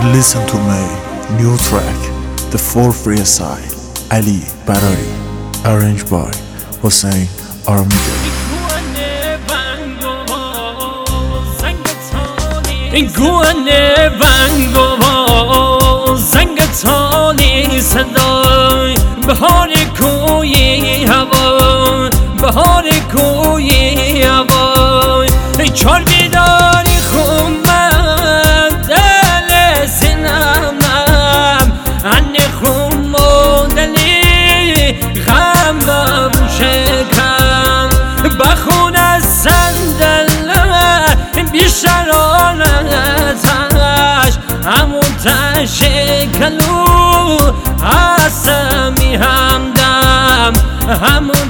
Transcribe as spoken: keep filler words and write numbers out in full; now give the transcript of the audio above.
Listen to my new track, The For Free Side, Ali Barari, arranged by Hossein Aramiga. گونه ونگ و زنگ تانی صدای بهار کوی هوا، بهار کوی هوا چار بیداری خومد دل سینمم انی خوم و دلی غمم شکم بخون از صندله بیشتر آنتش همون تشکلو هستمی همدم همون